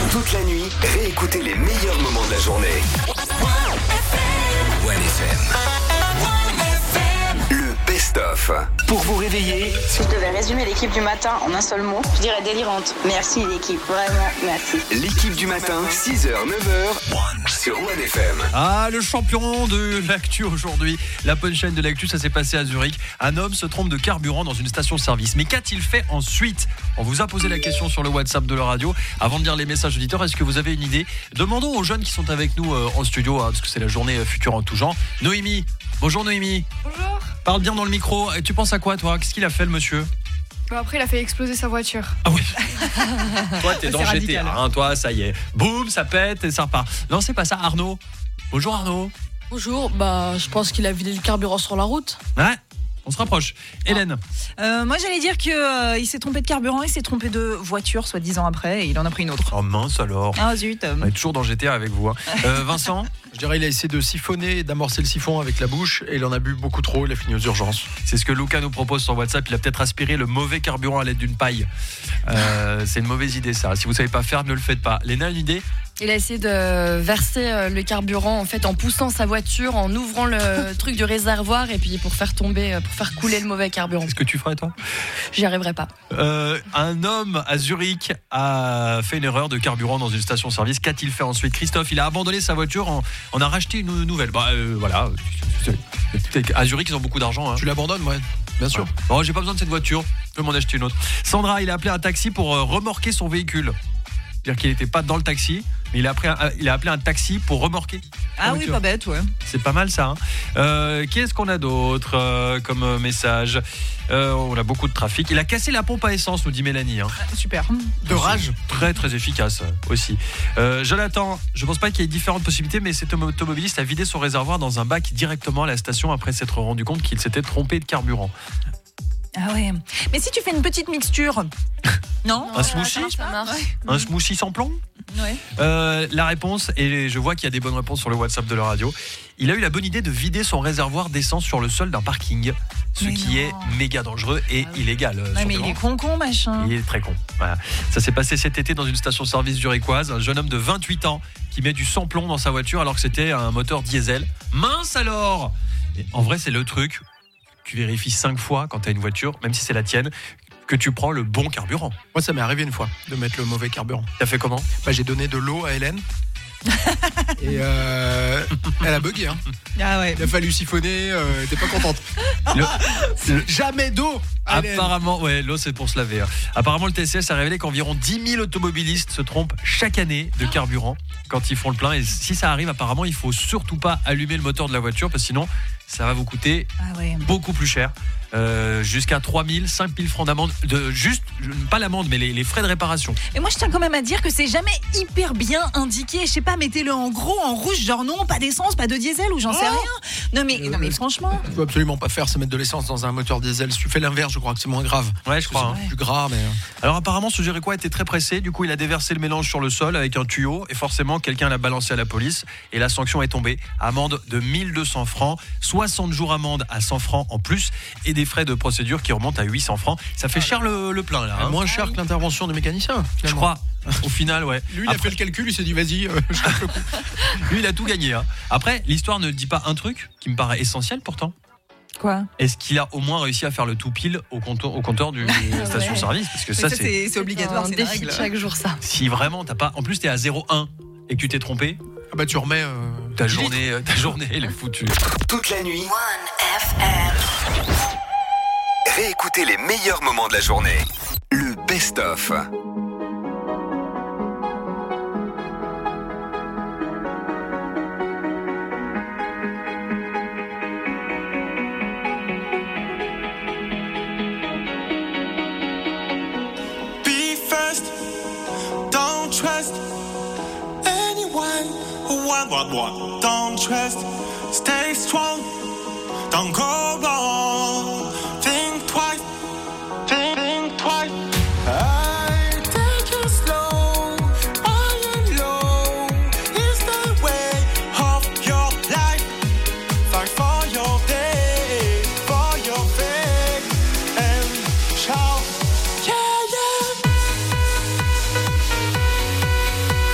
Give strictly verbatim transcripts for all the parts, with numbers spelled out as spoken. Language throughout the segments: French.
Toute la nuit, réécoutez les meilleurs moments de la journée. One F M. Le best-of. Pour vous réveiller. Si je devais résumer l'équipe du matin en un seul mot, je dirais délirante. Merci l'équipe, vraiment, merci. L'équipe du matin, six heures, neuf heures, sur One F M. Ah, le champion de l'actu aujourd'hui. La punchline de l'actu, ça s'est passé à Zurich. Un homme se trompe de carburant dans une station-service. Mais qu'a-t-il fait ensuite ? On vous a posé la question sur le WhatsApp de la radio. Avant de lire les messages auditeurs, est-ce que vous avez une idée ? Demandons aux jeunes qui sont avec nous euh, en studio, hein, parce que c'est la journée euh, future en tout genre. Noémie. Bonjour Noémie. Bonjour. Parle bien dans le micro. Et tu penses à quoi, toi ? Qu'est-ce qu'il a fait, le monsieur ? Bon, après, il a fait exploser sa voiture. Ah oui. Toi, t'es C'est dans G T A, hein, toi, ça y est. Boum, ça pète et ça repart. Non, c'est pas ça, Arnaud. Bonjour Arnaud. Bonjour, bah je pense qu'il a vidé du carburant sur la route. Ouais, on se rapproche. Hélène. Euh, moi j'allais dire qu'il euh, s'est trompé de carburant, il s'est trompé de voiture, soi-disant après, et il en a pris une autre. Oh mince alors. Ah zut. On est toujours dans G T A avec vous. Hein. Euh, Vincent. Je dirais il a essayé de siphonner, d'amorcer le siphon avec la bouche et il en a bu beaucoup trop, il a fini aux urgences. C'est ce que Luca nous propose sur WhatsApp. Il a peut-être aspiré le mauvais carburant à l'aide d'une paille. Euh, c'est une mauvaise idée ça. Si vous savez pas faire, ne le faites pas. Léna, une idée ? Il a essayé de verser le carburant en fait en poussant sa voiture, en ouvrant le truc du réservoir et puis pour faire tomber, pour faire couler le mauvais carburant. Qu'est-ce que tu ferais toi ? J'y arriverai pas. Euh, un homme à Zurich a fait une erreur de carburant dans une station-service. Qu'a-t-il fait ensuite ? Christophe, il a abandonné sa voiture, en, en a racheté une nouvelle. Bah euh, voilà. À Zurich, ils ont beaucoup d'argent. Hein. Tu l'abandonnes, ouais. Bien sûr. Ouais. Bon, j'ai pas besoin de cette voiture. Je peux m'en acheter une autre. Sandra, il a appelé un taxi pour euh, remorquer son véhicule. C'est-à-dire qu'il n'était pas dans le taxi, mais il a, appelé un, il a appelé un taxi pour remorquer. Ah oui, pas bête, ouais. C'est pas mal ça. Hein. Euh, Qu'est-ce qu'on a d'autre euh, comme euh, message ? euh, On a beaucoup de trafic. Il a cassé la pompe à essence, nous dit Mélanie. Hein. Ah, super. De rage. Très très efficace aussi. Euh, Jonathan, je pense pas qu'il y ait différentes possibilités, mais cet automobiliste a vidé son réservoir dans un bac directement à la station après s'être rendu compte qu'il s'était trompé de carburant. Ah ouais. Mais si tu fais une petite mixture, non, Un smoothie, ça marche. Un smoothie sans plomb ? Ouais. Euh, la réponse, et je vois qu'il y a des bonnes réponses sur le WhatsApp de la radio, il a eu la bonne idée de vider son réservoir d'essence sur le sol d'un parking, ce Mais qui non. est méga dangereux et Ah oui. illégal. Ouais, mais il simplement. est con-con, machin. Il est très con. Voilà. Ça s'est passé cet été dans une station-service zurichoise. Un jeune homme de vingt-huit ans qui met du sans-plomb dans sa voiture alors que c'était un moteur diesel. Mince alors ! Et en vrai, c'est le truc. Tu vérifies cinq fois quand tu as une voiture, même si c'est la tienne, que tu prends le bon carburant. Moi ça m'est arrivé une fois de mettre le mauvais carburant. T'as fait comment ? Bah, j'ai donné de l'eau à Hélène. Et euh, elle a bugué. Hein. Ah ouais. Il a fallu siphonner, euh, elle était pas contente. Le- Le- Jamais d'eau à Hélène. Apparemment, ouais, l'eau c'est pour se laver. hein. Apparemment, le T C S a révélé qu'environ dix mille automobilistes se trompent chaque année de carburant quand ils font le plein. Et si ça arrive, apparemment, il faut surtout pas allumer le moteur de la voiture parce que sinon, ça va vous coûter Ah ouais. beaucoup plus cher. Euh, jusqu'à trois mille, cinq mille francs d'amende. De, juste, pas l'amende, mais les, les frais de réparation. Et moi je tiens quand même à dire que c'est jamais hyper bien indiqué. Je sais pas, mettez-le en gros, en rouge, genre non, pas d'essence, pas de diesel ou j'en sais Oh rien. Non mais, Euh, non mais franchement. Il faut absolument pas faire, c'est mettre de l'essence dans un moteur diesel. Si tu fais l'inverse, je crois que c'est moins grave. Ouais, je crois. hein. C'est plus gras, mais. Alors apparemment, ce Zurichois était très pressé. Du coup, il a déversé le mélange sur le sol avec un tuyau. Et forcément, quelqu'un l'a balancé à la police. Et la sanction est tombée. Amende de mille deux cents francs, soixante jours amende à cent francs en plus. Et des frais de procédure qui remontent à huit cents francs. Ça fait cher le, le plein là. hein. Moins cher que l'intervention du mécanicien. Je finalement. crois. Au final, ouais. Lui, il a Après- fait le calcul, il s'est dit vas-y, euh, je tape le coup. Lui, il a tout gagné. hein. Après, l'histoire ne dit pas un truc qui me paraît essentiel pourtant. Quoi ? Est-ce qu'il a au moins réussi à faire le tout pile au compteur, au compteur du station-service ? Parce que ça, ça, c'est. c'est, c'est obligatoire, un c'est une défi règle. chaque jour ça. Si vraiment t'as pas. En plus, t'es à zéro virgule un et que tu t'es trompé, Ah bah tu remets. Euh, ta dix litres. journée, euh, ta journée, elle est foutue. Toute la nuit. Réécoutez les meilleurs moments de la journée. Le best-of. Be first, don't trust anyone who want what what. Don't trust, stay strong, don't go wrong. Think twice, think, think twice. I take it slow, high and low. It's the way of your life. Fight for your day, for your faith, and shout. Yeah, yeah.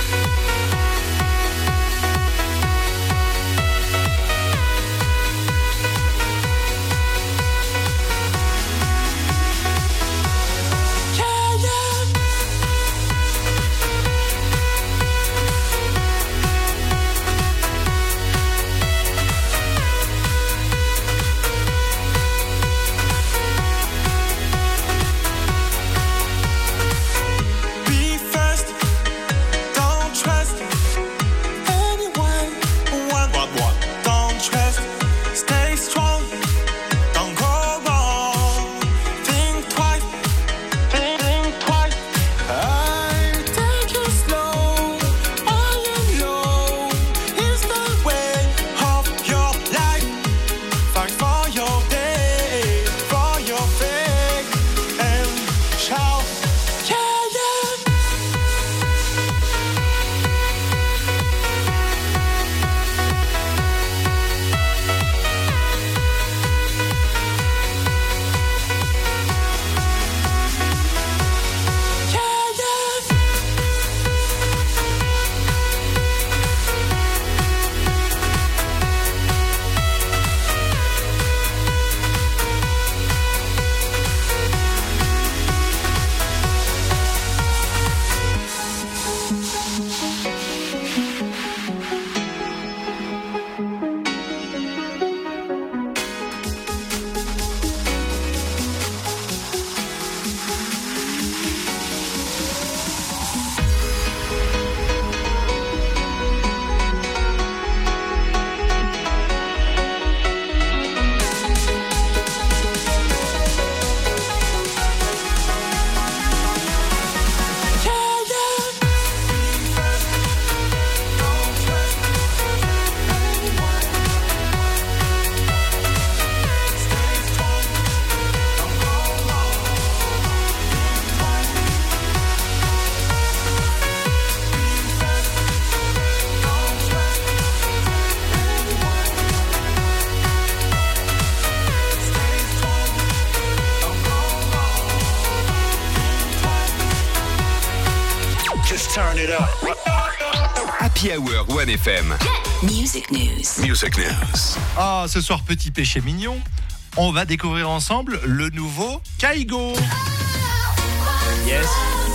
Happy Hour one F M. Music News. Music News. Ah, ce soir, petit péché mignon, on va découvrir ensemble le nouveau Kygo. Yes.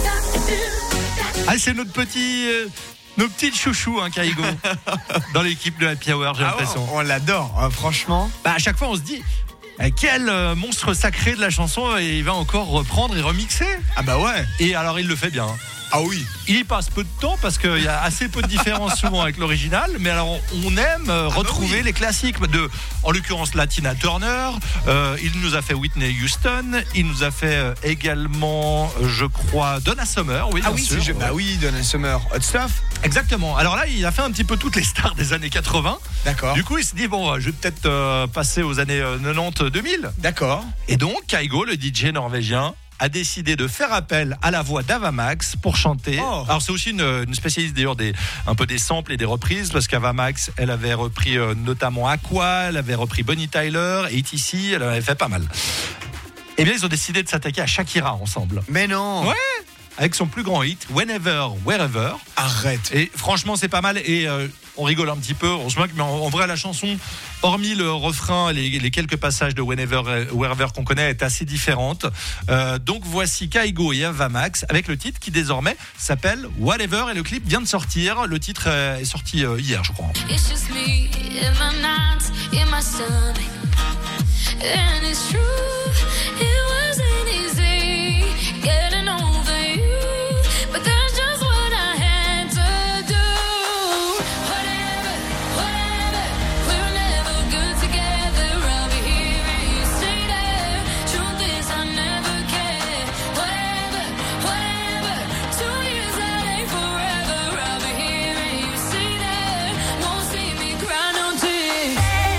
Ah, c'est notre petit, euh, nos petits chouchous, hein, Kygo, dans l'équipe de Happy Hour, j'ai Ah l'impression. ouais, on l'adore, hein, franchement. Bah, à chaque fois, on se dit, euh, quel euh, monstre sacré de la chanson, euh, il va encore reprendre et remixer. Ah bah ouais. Et alors, il le fait bien. Ah oui. Il y passe peu de temps parce qu'il y a assez peu de différence souvent avec l'original, mais alors on, on aime euh, bah retrouver oui. les classiques de, en l'occurrence, la Tina Turner. Euh, il nous a fait Whitney Houston. Il nous a fait euh, également, euh, je crois, Donna Summer. Oui, Ah bien oui, sûr. c'est, bah oui, Donna Summer, Hot Stuff. Exactement. Alors là, il a fait un petit peu toutes les stars des années quatre-vingts. D'accord. Du coup, il s'est dit bon, je vais peut-être euh, passer aux années euh, quatre-vingt-dix deux mille. D'accord. Et donc, Kygo, le D J norvégien, a décidé de faire appel à la voix d'Ava Max pour chanter. Oh. Alors c'est aussi une, une spécialiste d'ailleurs des un peu des samples et des reprises, parce qu'Ava Max, elle avait repris euh, notamment Aqua, elle avait repris Bonnie Tyler, A T C, elle avait fait pas mal. Et bien ils ont décidé de s'attaquer à Shakira ensemble. Mais non. Ouais. Avec son plus grand hit, Whenever, Wherever. Arrête. Et franchement, c'est pas mal. Et euh, on rigole un petit peu, on se moque, mais en, en vrai, la chanson, hormis le refrain, les, les quelques passages de Whenever, Wherever qu'on connaît, est assez différente. Euh, donc voici Kygo et Ava Max avec le titre qui désormais s'appelle Whatever. Et le clip vient de sortir. Le titre euh, est sorti euh, hier, je crois. It's just me in my nights, in my stomach. And it's true, it wasn't easy getting over you. But that's just what I had to do. Whatever, whatever, we were never good together. I'll be here and you stay there. Truth is I never cared. Whatever, whatever, two years that ain't forever. I'll be here and you stay there. Won't see me cry no tears.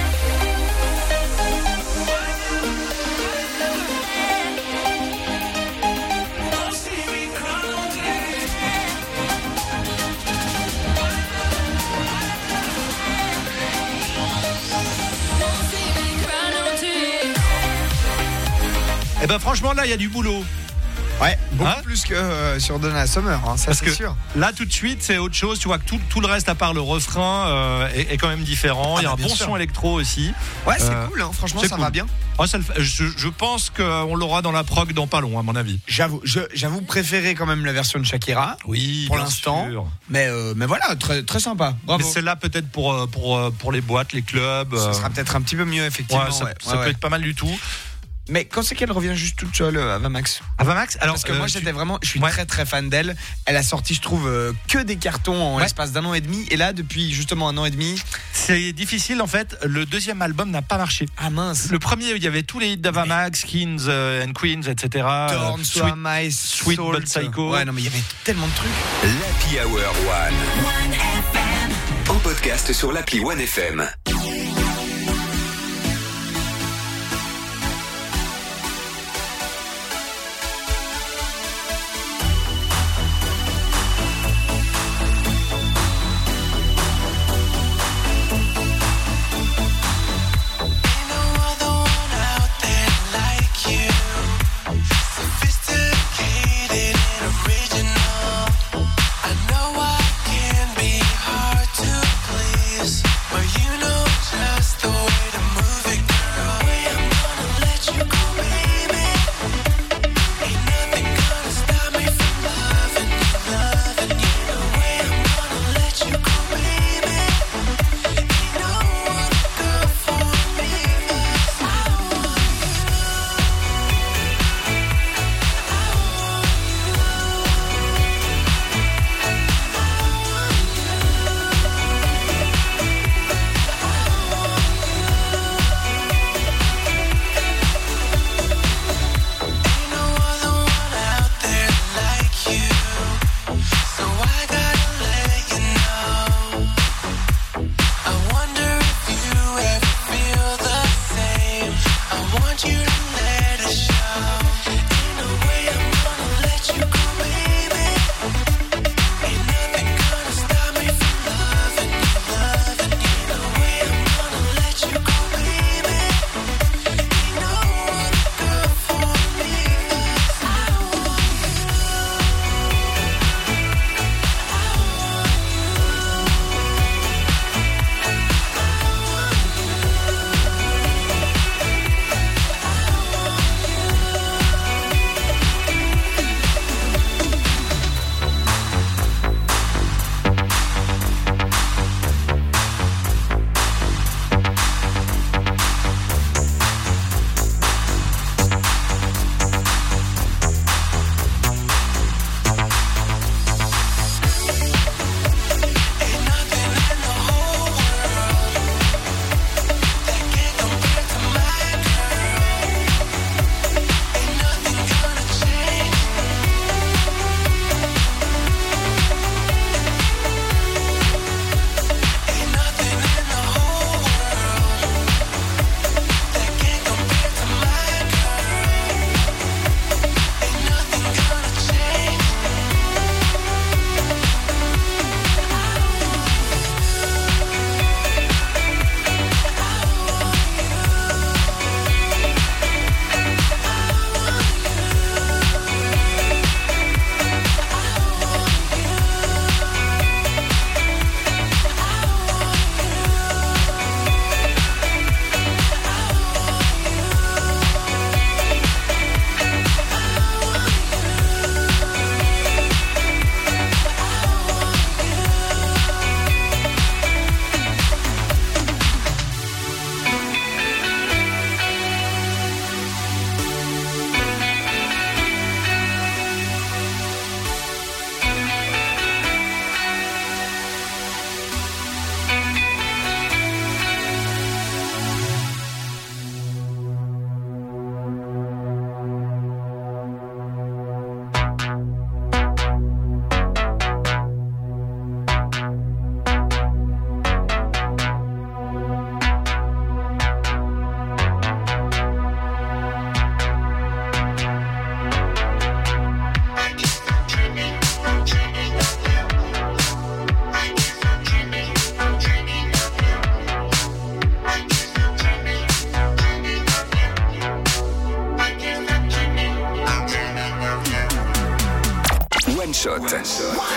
Et ben franchement, là, il y a du boulot. Ouais, beaucoup Hein plus que euh, sur Donna Summer, hein, ça Parce c'est que sûr. là, tout de suite, c'est autre chose. Tu vois que tout, tout le reste, à part le refrain, euh, est, est quand même différent. Ah Il y a bah, un bien bon sûr. son électro aussi. Ouais, c'est Euh, cool, hein, franchement, c'est ça cool. va bien. Oh, ça le fait- je, je pense qu'on l'aura dans la prog dans pas long, à mon avis. J'avoue, je, j'avoue préférer quand même la version de Shakira. Oui, pour bien l'instant. sûr. Mais, euh, mais voilà, très, très sympa. Bravo. Mais celle-là, peut-être pour, euh, pour, euh, pour les boîtes, les clubs. Ça euh, sera peut-être un petit peu mieux, effectivement. ouais, ça, ouais, ça ouais, peut ouais. être pas mal du tout. Mais quand c'est qu'elle revient juste toute seule, euh, Ava Max? Ava Max, alors. Parce que euh, moi, tu- j'étais vraiment, je suis Ouais. très très fan d'elle. Elle a sorti, je trouve, euh, que des cartons en Ouais. l'espace d'un an et demi. Et là, depuis justement un an et demi. C'est difficile, en fait. Le deuxième album n'a pas marché. Ah mince. Le premier, il y avait tous les hits d'Ava Max, Kings euh, and Queens, et cetera. Torn, Euh, Sweet, Sweet- Sweet Salt. but Psycho. Ouais, non, mais il y avait tellement de trucs. L'Happy Hour One. En podcast sur l'appli One F M. But you know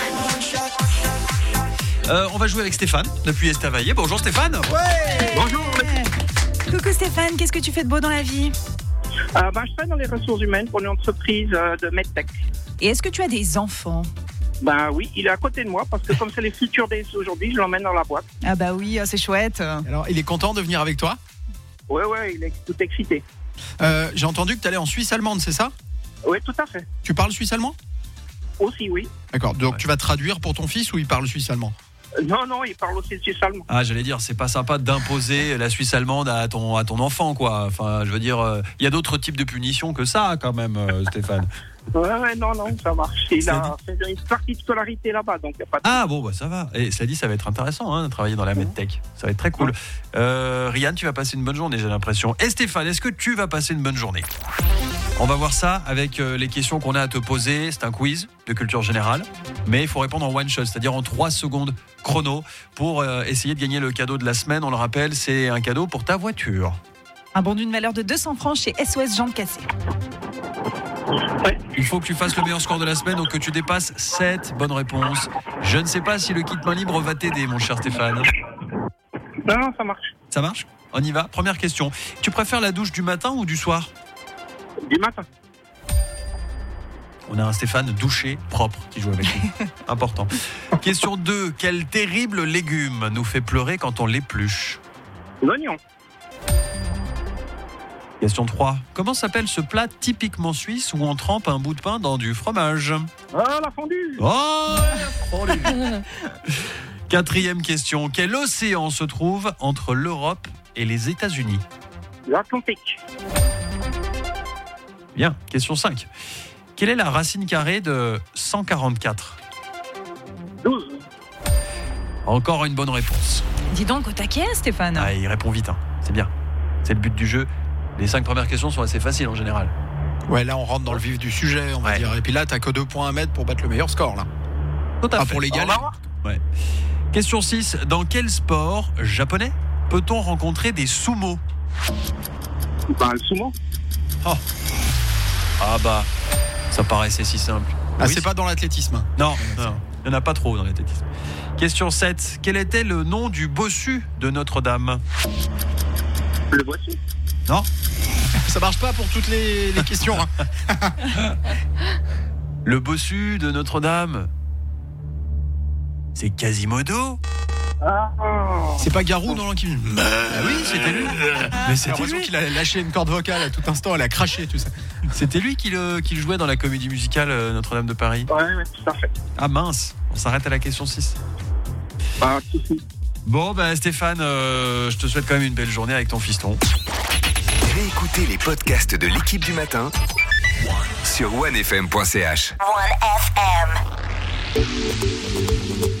Euh, on va jouer avec Stéphane, depuis Estavayer. Bonjour Stéphane. Ouais. Bonjour. Coucou Stéphane, qu'est-ce que tu fais de beau dans la vie? Euh, bah, je travaille dans les ressources humaines pour une entreprise euh, de MedTech. Et est-ce que tu as des enfants? Bah oui, il est à côté de moi parce que comme c'est les Future Days aujourd'hui, je l'emmène dans la boîte. Ah bah oui, c'est chouette. Alors, il est content de venir avec toi. Ouais, ouais, il est tout excité. Euh, j'ai entendu que tu allais en Suisse allemande, c'est ça? Oui, tout à fait. Tu parles suisse allemand? Aussi, oui. D'accord, donc tu vas traduire pour ton fils ou il parle suisse allemand? Euh, Non, non, il parle aussi le suisse allemand. Ah, j'allais dire, c'est pas sympa d'imposer la Suisse allemande à ton, à ton enfant, quoi. Enfin, je veux dire, il euh, y a d'autres types de punitions que ça, quand même, euh, Stéphane. Ouais, ouais, non, non, ça marche. Il a fait une partie de scolarité là-bas, donc il n'y a pas de... Ah bon, bah ça va. Et cela dit, ça va être intéressant hein, de travailler dans la MedTech. Ça va être très cool. Euh, Ryan, tu vas passer une bonne journée, j'ai l'impression. Et Stéphane, est-ce que tu vas passer une bonne journée? On va voir ça avec euh, les questions qu'on a à te poser. C'est un quiz de culture générale, mais il faut répondre en one shot, c'est-à-dire en trois secondes chrono pour euh, essayer de gagner le cadeau de la semaine. On le rappelle, c'est un cadeau pour ta voiture. Un bon d'une valeur de deux cents francs chez S O S Jambes Cassées. Ouais. Il faut que tu fasses le meilleur score de la semaine, donc que tu dépasses sept bonnes réponses. Je ne sais pas si le kit main libre va t'aider, mon cher Stéphane. Non, non, ça marche. Ça marche? On y va. Première question. Tu préfères la douche du matin ou du soir? Du matin. On a un Stéphane douché, propre, qui joue avec nous. Important. Question deux. Quel terrible légume nous fait pleurer quand on l'épluche? L'oignon. Question trois. Comment s'appelle ce plat typiquement suisse où on trempe un bout de pain dans du fromage? Ah, la fondue. Oh, la fondue. Quatrième question. Quel océan se trouve entre l'Europe et les États-Unis? L'Atlantique. Bien. Question cinq. Quelle est la racine carrée de cent quarante-quatre? douze. Encore une bonne réponse. Dis donc au taquet Stéphane. Ah, il répond vite, hein. C'est bien. C'est le but du jeu. Les cinq premières questions sont assez faciles en général. Ouais, là on rentre dans le vif du sujet, on va Ouais. dire. Et puis là, t'as que deux points à mettre pour battre le meilleur score, là. Tout à Ah, fait. pour l'égaler. Ouais. Question six. Dans quel sport japonais peut-on rencontrer des sumo? Bah, le sumo. Oh. Ah bah, ça paraissait si simple. Ah, Oui, c'est pas dans l'athlétisme. Non, non, il n'y en a pas trop dans l'athlétisme. Question sept. Quel était le nom du bossu de Notre-Dame? Le bossu. Non. Ça marche pas pour toutes les, les questions. Hein. Le bossu de Notre-Dame, c'est Quasimodo. Ah. C'est pas Garou dans qui... Ah oui, c'était lui. Mais J'ai c'était l'impression lui. qu'il a lâché une corde vocale à tout instant, elle a craché, tout ça. C'était lui qui le, qui le jouait dans la comédie musicale euh, Notre-Dame de Paris. Ouais, ouais, tout à fait. Ah mince, on s'arrête à la question six. Pas de souci. Bon, bah Stéphane, euh, je te souhaite quand même une belle journée avec ton fiston. Réécoutez les podcasts de l'équipe du matin sur one f m point c h. one F M.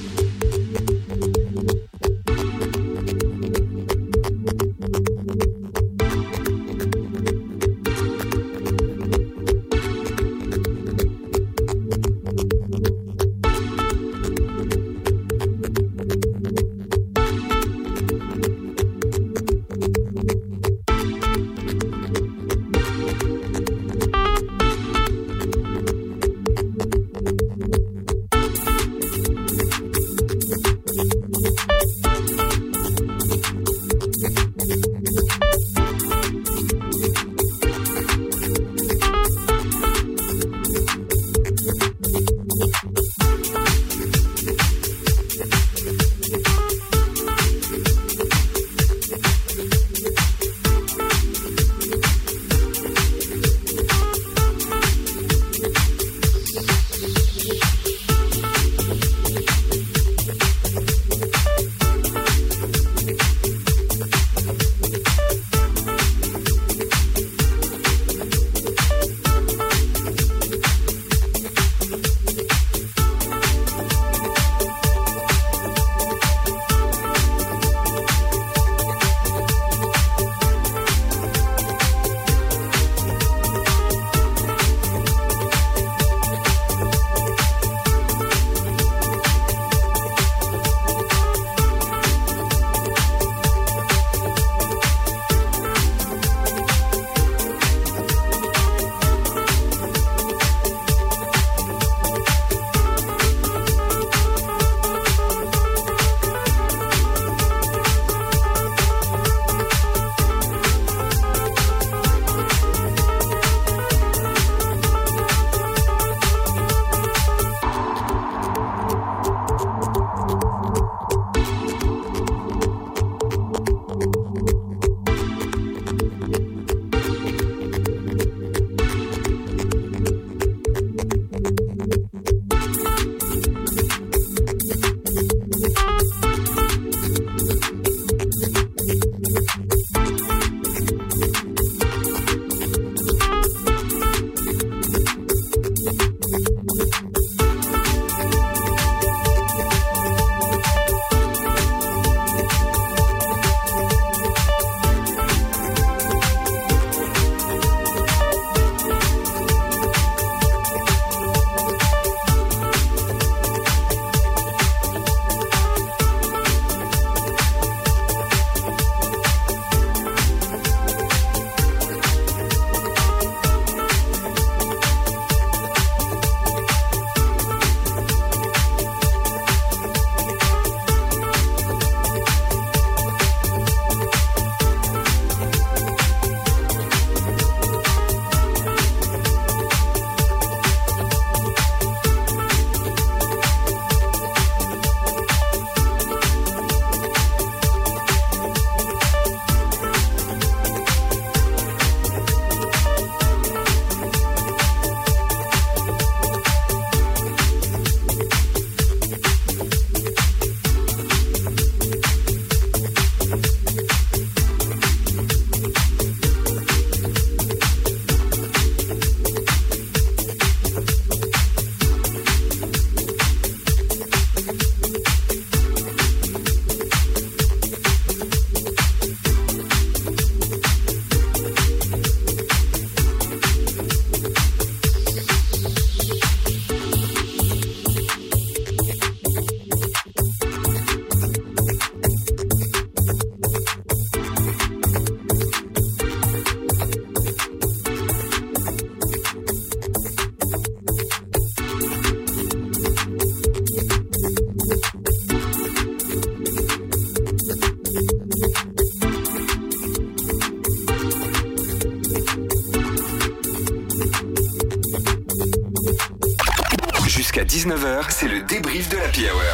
dix-neuf heures, c'est le débrief de l'Happy Hour.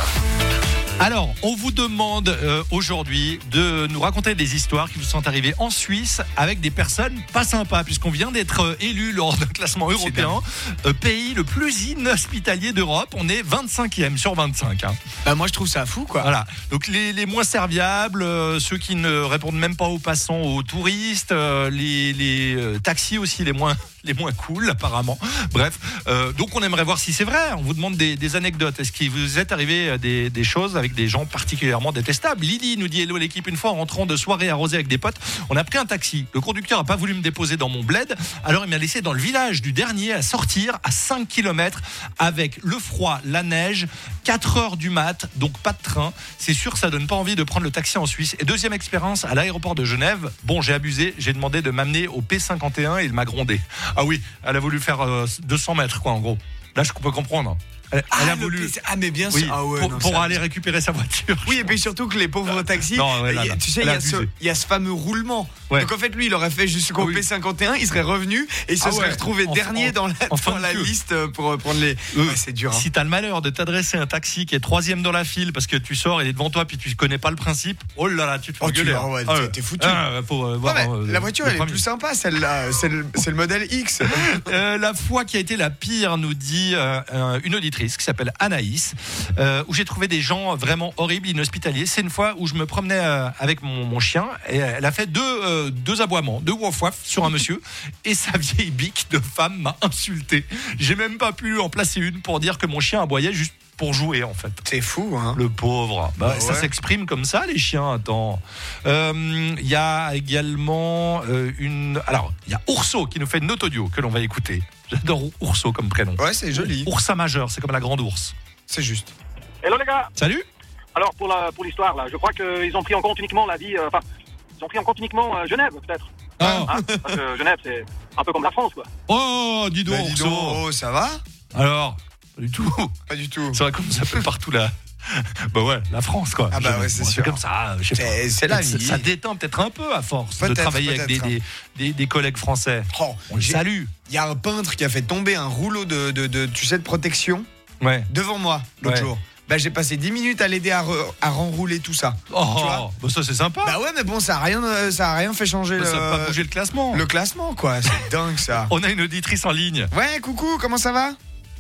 Alors, on vous demande euh, aujourd'hui de nous raconter des histoires qui vous sont arrivées en Suisse avec des personnes pas sympas, puisqu'on vient d'être euh, élu lors d'un classement européen, euh, pays le plus inhospitalier d'Europe. On est vingt-cinquième sur vingt-cinq. Hein. Bah, moi, je trouve ça fou, quoi. Voilà. Donc, les, les moins serviables, euh, ceux qui ne répondent même pas aux passants, aux touristes, euh, les, les euh, taxis aussi, les moins, les moins cool, apparemment. Bref. Euh, donc, on aimerait voir si c'est vrai. On vous demande des, des anecdotes. Est-ce qu'il vous est arrivé des, des choses avec des gens particulièrement détestables? Lydie nous dit hello l'équipe, une fois en rentrant de soirée arrosée avec des potes, on a pris un taxi. Le conducteur n'a pas voulu me déposer dans mon bled, alors il m'a laissé dans le village du dernier à sortir à cinq kilomètres avec le froid, la neige, quatre heures du mat, donc pas de train. C'est sûr, ça donne pas envie de prendre le taxi en Suisse. Et deuxième expérience à l'aéroport de Genève. Bon, j'ai abusé, j'ai demandé de m'amener au P cinquante et un et il m'a grondé. Ah oui, elle a voulu faire euh, deux cents mètres quoi en gros. Là, je peux comprendre. Elle, ah, elle a voulu. Ah, mais bien sûr. Oui, ah ouais, pour non, pour ça... aller récupérer sa voiture. Oui, et puis surtout que les pauvres taxis. Non, ouais, là, là. Tu sais, il y, a ce, il y a ce fameux roulement. Ouais. Donc en fait, lui, il aurait fait jusqu'au ah, oui. P cinquante et un, il serait revenu et il se ah, serait ouais. retrouvé en, dernier en, dans la, dans la liste pour prendre les. Euh, ouais, c'est dur. Hein. Si t'as le malheur de t'adresser à un taxi qui est troisième dans la file parce que tu sors, il est devant toi, puis tu connais pas le principe. Oh là là, tu te fais oh, gueuler. Ah ouais, t'es, t'es foutu. Ah, faut, euh, voir, ouais, euh, la voiture, elle est plus sympa, celle-là. C'est le, c'est le modèle X. euh, la fois qui a été la pire, nous dit euh, une auditrice qui s'appelle Anaïs. Euh, où j'ai trouvé des gens vraiment horribles, inhospitaliers. C'est une fois où je me promenais euh, avec mon, mon chien et elle a fait deux, euh, deux aboiements, deux wouf-wouf sur un monsieur et sa vieille bique de femme m'a insulté. J'ai même pas pu en placer une pour dire que mon chien aboyait juste pour jouer en fait. C'est fou hein. Le pauvre. Bah, bah, ça ouais. s'exprime comme ça les chiens. Attends. Il euh, y a également euh, une. Alors il y a Ourso qui nous fait une note audio que l'on va écouter. J'adore Ourso comme prénom. Ouais c'est joli. Oursa majeur, c'est comme la grande ours. C'est juste. Hello les gars. Salut. Alors pour la pour l'histoire là, je crois qu'ils ont pris en compte uniquement la vie, enfin euh, ils ont pris en compte uniquement euh, Genève peut-être. Ah. Hein, parce que Genève c'est un peu comme la France quoi. Oh dis donc. Bah, dis donc oh, ça va. Alors pas du tout. Pas du tout. C'est vrai comme ça fait partout là. Bah ouais, la France quoi. Ah bah ouais, c'est, c'est sûr. comme ça. Je sais c'est, pas. c'est la vie. Ça, ça détend peut-être un peu à force peut-être, de travailler avec des, des, des, des collègues français. Oh, on le salue. Il y a un peintre qui a fait tomber un rouleau de, de, de tu sais, de protection. Ouais. Devant moi l'autre ouais. jour. Bah j'ai passé dix minutes à l'aider à, re, à renrouler tout ça. Oh, tu vois bah ça c'est sympa. Bah ouais mais bon ça a rien ça a rien fait changer bah, le ça a pas bougé le classement. Le classement quoi, c'est dingue ça. On a une auditrice en ligne. Ouais, coucou, comment ça va?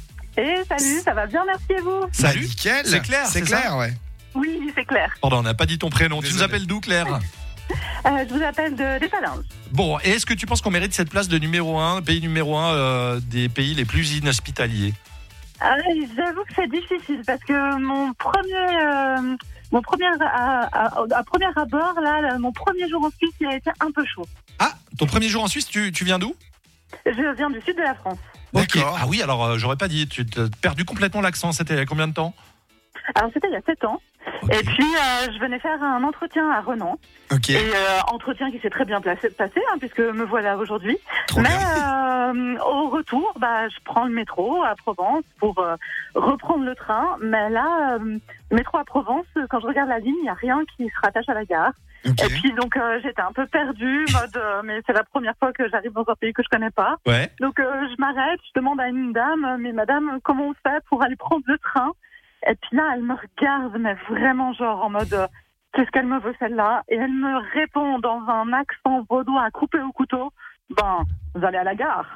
Eh salut, ça va bien, merci et vous? Salut. Bah, nickel. C'est clair, c'est, c'est clair ça ouais. Oui, c'est clair. Pardon, on n'a pas dit ton prénom. Désolé. Tu nous appelles d'où Claire? euh, Je vous appelle de d'Étalins. Bon, et est-ce que tu penses qu'on mérite cette place de numéro un, pays numéro un euh, des pays les plus inhospitaliers? Ah, j'avoue que c'est difficile parce que mon premier, euh, mon premier à, à, à premier abord, là, mon premier jour en Suisse, il a été un peu chaud. Ah, ton premier jour en Suisse, tu, tu viens d'où? Je viens du sud de la France. Ok. Ah oui, alors euh, j'aurais pas dit, tu as perdu complètement l'accent. C'était il y a combien de temps? Alors c'était il y a sept ans. Okay. Et puis euh, je venais faire un entretien à Renan. Okay. Et euh, entretien qui s'est très bien placé, passé, hein, puisque me voilà aujourd'hui. Trop Mais euh, au retour, bah, je prends le métro à Provence pour euh, reprendre le train. Mais là, euh, le métro à Provence, quand je regarde la ligne, il n'y a rien qui se rattache à la gare. Okay. Et puis donc euh, j'étais un peu perdue, mode euh, mais c'est la première fois que j'arrive dans un pays que je connais pas. Ouais. Donc euh, je m'arrête, je demande à une dame, mais madame, comment on fait pour aller prendre le train? Et puis là, elle me regarde, mais vraiment genre en mode, euh, qu'est-ce qu'elle me veut celle-là? Et elle me répond dans un accent vaudois à couper au couteau, ben, vous allez à la gare.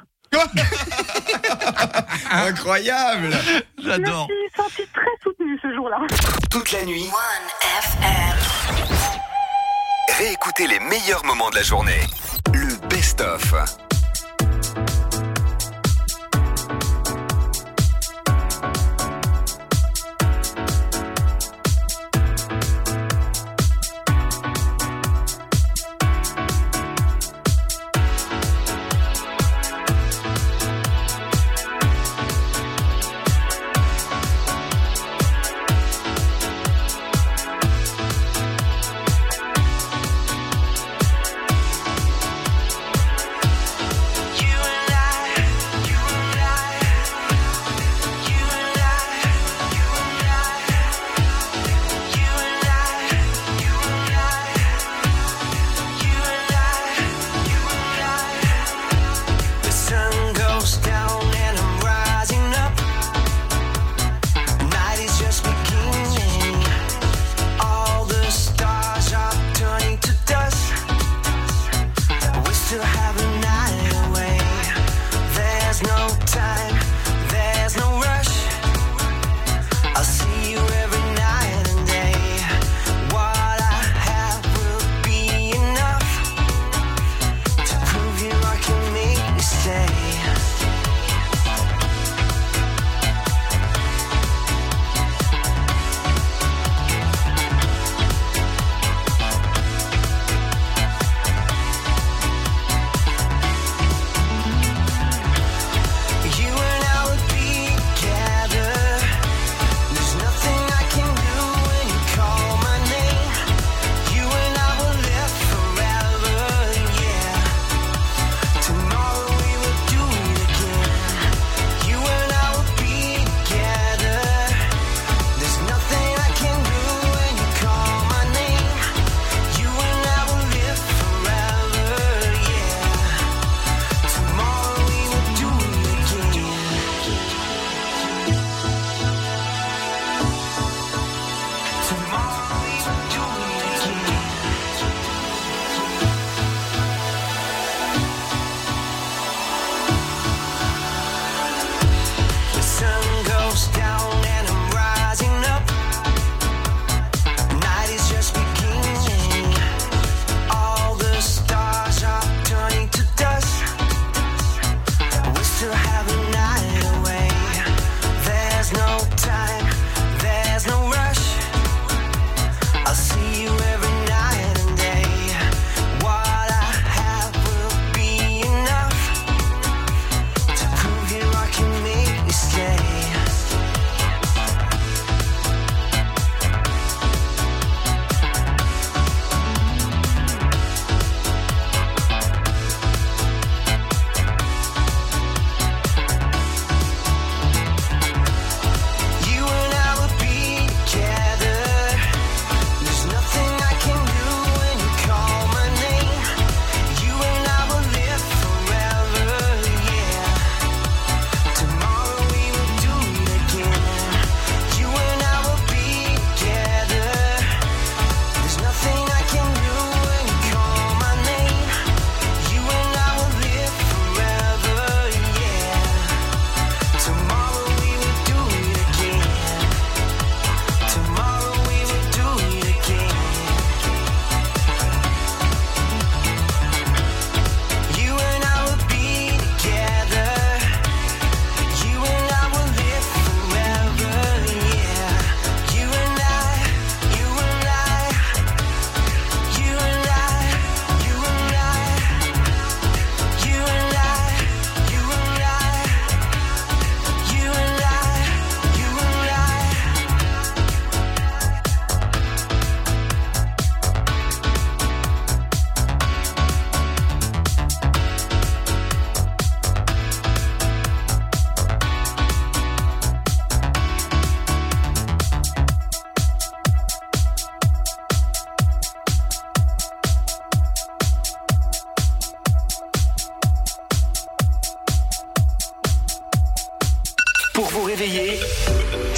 Incroyable. J'adore. Je me suis sentie très soutenue ce jour-là. Toute la nuit. One F M. Réécoutez les meilleurs moments de la journée. Le best-of.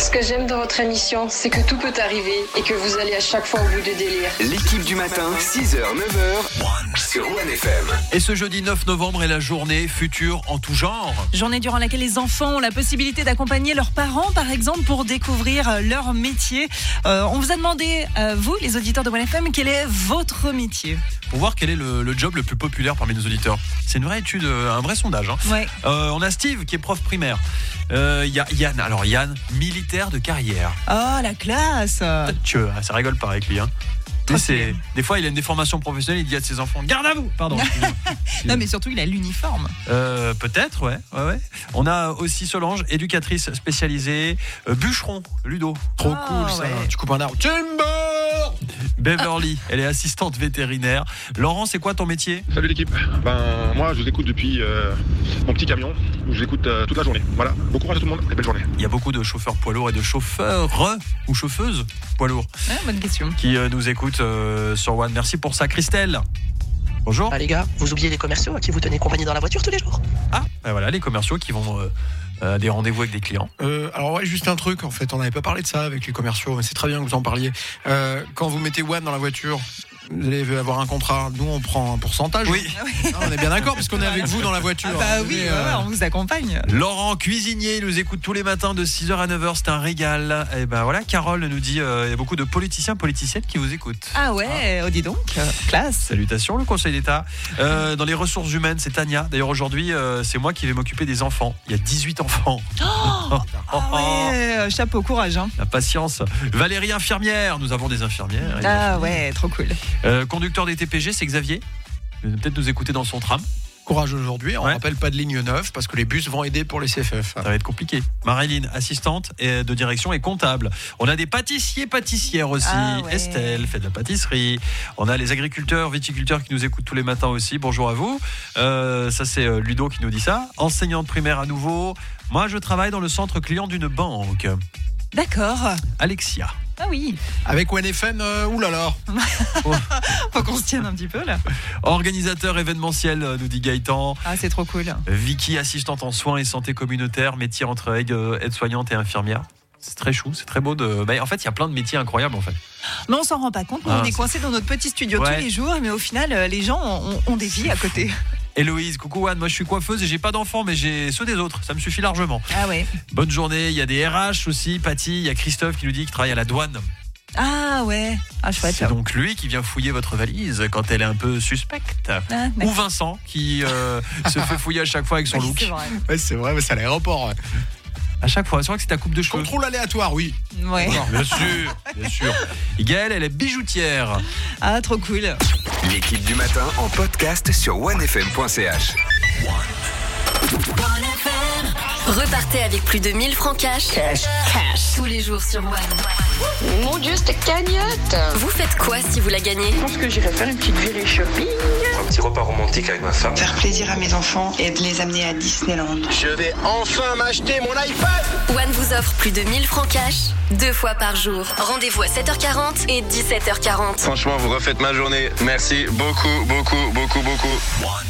Ce que j'aime dans votre émission, c'est que tout peut arriver et que vous allez à chaque fois au bout du délire. L'équipe du matin, six heures neuf heures sur One F M. Et ce jeudi neuf novembre est la journée future en tout genre. Journée durant laquelle les enfants ont la possibilité d'accompagner leurs parents, par exemple, pour découvrir leur métier. Euh, on vous a demandé, euh, vous, les auditeurs de One F M, quel est votre métier ? Pour voir quel est le, le job le plus populaire parmi nos auditeurs. C'est une vraie étude, un vrai sondage. Hein. Ouais. Euh, on a Steve qui est prof primaire. Il euh, y a Yann. Alors Yann, militaire de carrière. Oh, la classe. Tu, ça rigole pas avec lui. Hein. C'est, des fois, il a une déformation professionnelle. Il dit à ses enfants, garde à vous. Pardon. Non, mais surtout, il a l'uniforme. Euh, peut-être, ouais, ouais, ouais. On a aussi Solange, éducatrice spécialisée, euh, bûcheron, Ludo. Trop oh, cool ça. Ouais. Tu coupes un arbre. Timber. Beverly, ah. elle est assistante vétérinaire. Laurent, c'est quoi ton métier ? Salut l'équipe. Ben moi, je vous écoute depuis euh, mon petit camion. Je vous écoute euh, toute la journée. Voilà. Bon courage à tout le monde et belle journée. Il y a beaucoup de chauffeurs poids lourds et de chauffeurs ou chauffeuses poids lourds. Ouais, bonne question. Qui euh, nous écoutent euh, sur One. Merci pour ça, Christelle. Bonjour. Ah les gars, vous oubliez les commerciaux à qui vous tenez compagnie dans la voiture tous les jours. Ah, ben voilà, les commerciaux qui vont euh, à des rendez-vous avec des clients. Euh, alors ouais, juste un truc en fait, on n'avait pas parlé de ça avec les commerciaux, mais c'est très bien que vous en parliez. Euh, quand vous mettez One dans la voiture, vous allez avoir un contrat. Nous, on prend un pourcentage. Oui. Non, on est bien d'accord puisqu'on est avec vous dans la voiture. Ah bah oui, mais, euh... ouais, on vous accompagne. Laurent, cuisinier, il nous écoute tous les matins de six heures à neuf heures. C'est un régal. Et ben voilà, Carole nous dit, euh, il y a beaucoup de politiciens, politiciennes qui vous écoutent. Ah ouais, ah. Oh dis donc, euh, classe. Salutations, le Conseil d'État. Euh, dans les ressources humaines, c'est Tania. D'ailleurs, aujourd'hui, euh, c'est moi qui vais m'occuper des enfants. Il y a dix-huit enfants. Oh, ah ouais, chapeau, courage. Hein. La patience. Valérie, infirmière. Nous avons des infirmières. Ah ouais, trop cool. Euh, conducteur des T P G, c'est Xavier. Il va peut-être nous écouter dans son tram. Courage aujourd'hui, on ouais. rappelle pas de ligne neuf parce que les bus vont aider pour les C F F. Ça va être compliqué. Marilyn, assistante de direction et comptable. On a des pâtissiers, pâtissières aussi. Ah ouais. Estelle fait de la pâtisserie. On a les agriculteurs, viticulteurs qui nous écoutent tous les matins aussi. Bonjour à vous. Euh, ça c'est Ludo qui nous dit ça. Enseignante primaire à nouveau. Moi je travaille dans le centre client d'une banque. D'accord. Alexia. Ah oui. Avec One F M, euh, oulala. Faut qu'on se tienne un petit peu là. Organisateur événementiel, nous dit Gaëtan. Ah, c'est trop cool. Vicky, assistante en soins et santé communautaire, métier entre aide, aide-soignante et infirmière. C'est très chou, c'est très beau de. Bah, en fait, il y a plein de métiers incroyables en fait. Mais on s'en rend pas compte. Nous, ah, on est coincés dans notre petit studio ouais. tous les jours, mais au final, les gens ont, ont des vies à côté. Héloïse, coucou Anne, moi je suis coiffeuse et j'ai pas d'enfants mais j'ai ceux des autres, ça me suffit largement. Ah ouais. Bonne journée, il y a des R H aussi, Patty, il y a Christophe qui nous dit qu'il travaille à la douane. Ah ouais, ah chouette. C'est donc lui qui vient fouiller votre valise quand elle est un peu suspecte. Ah, ou Vincent qui euh, se fait fouiller à chaque fois avec son oui, look. C'est vrai, ouais, c'est vrai mais c'est à l'aéroport. Ouais. À chaque fois, c'est vrai que c'est ta coupe de cheveux. Contrôle aléatoire, oui. Ouais. Non, bien sûr, bien sûr. Et Gaëlle, elle est bijoutière. Ah, trop cool. L'équipe du matin en podcast sur one f m point c h. Repartez avec plus de mille francs cash. Cash. Cash. Tous les jours sur One. Mon Dieu, c'était cagnotte. Vous faites quoi si vous la gagnez ? Je pense que j'irai faire une petite virée shopping. Un petit repas romantique avec ma femme. Faire plaisir à mes enfants et de les amener à Disneyland. Je vais enfin m'acheter mon iPad. One vous offre plus de mille francs cash, deux fois par jour. Rendez-vous à sept heures quarante et dix-sept heures quarante. Franchement, vous refaites ma journée. Merci beaucoup, beaucoup, beaucoup, beaucoup. One.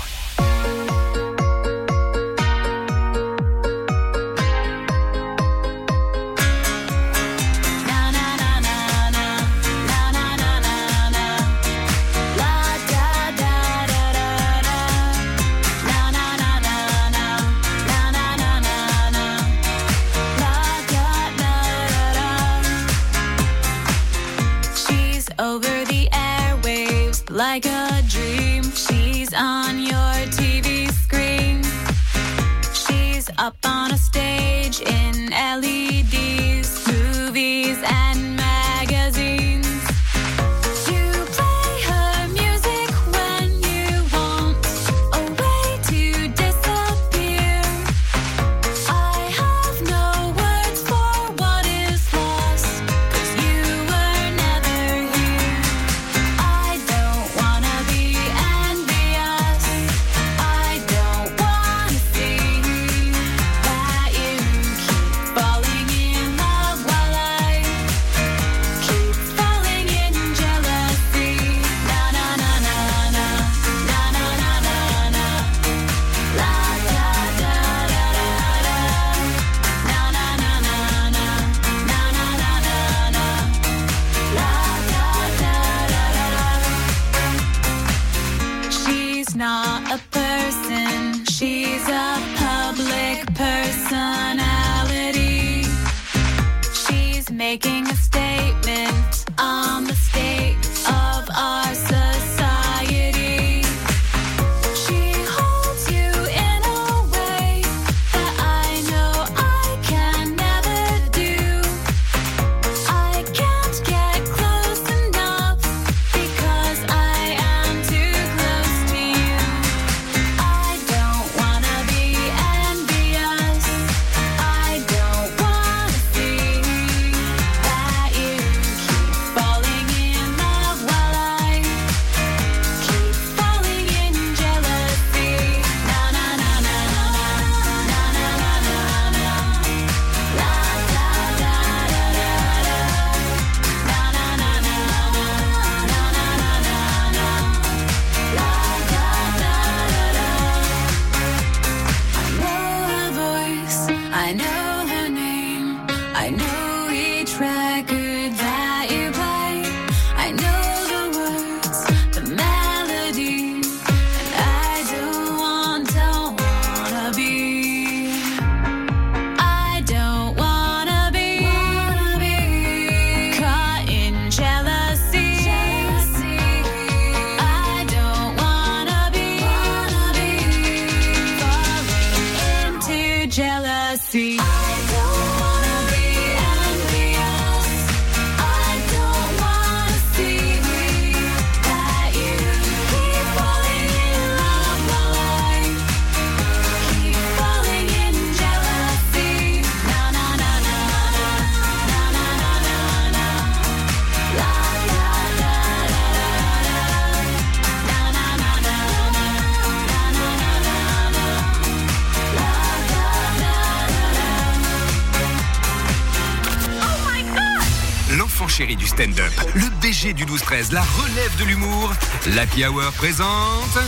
Over the airwaves, like a dream. She's on your T V screen. She's up on a stage in L E Ds, movies and magazines. You play her music when you want a way to disappear. I have no words for what is lost, 'cause you were never here. I don't wanna be envious. I don't wanna see that you keep falling making a statement on the state of our society. She holds you in a way that I know I can never do. I can't get close enough because I am too close to you. I don't wanna be envious. I don't wanna see that you keep falling in love while I keep falling in jealousy. Na na na na na na na na na na. La da da da da da. Na na na na na na na na na na. La da da da da. I know her voice, I know her name, I know each record that you play, I know the words, the melody, and I don't want, don't wanna be, I don't wanna be, wanna be caught in jealousy. I don't wanna be, wanna be falling into jealousy. I don't wanna be envious. I don't wanna see that you keep falling in love while I keep falling in jealousy. Na na na na na na na na na na. La da da da da da. Na na na na na na na na na na. La da da da da. Oh my God! L'enfant chéri du stand-up, le B G du douze treize, la relève de l'humour, l'Happy Hour présente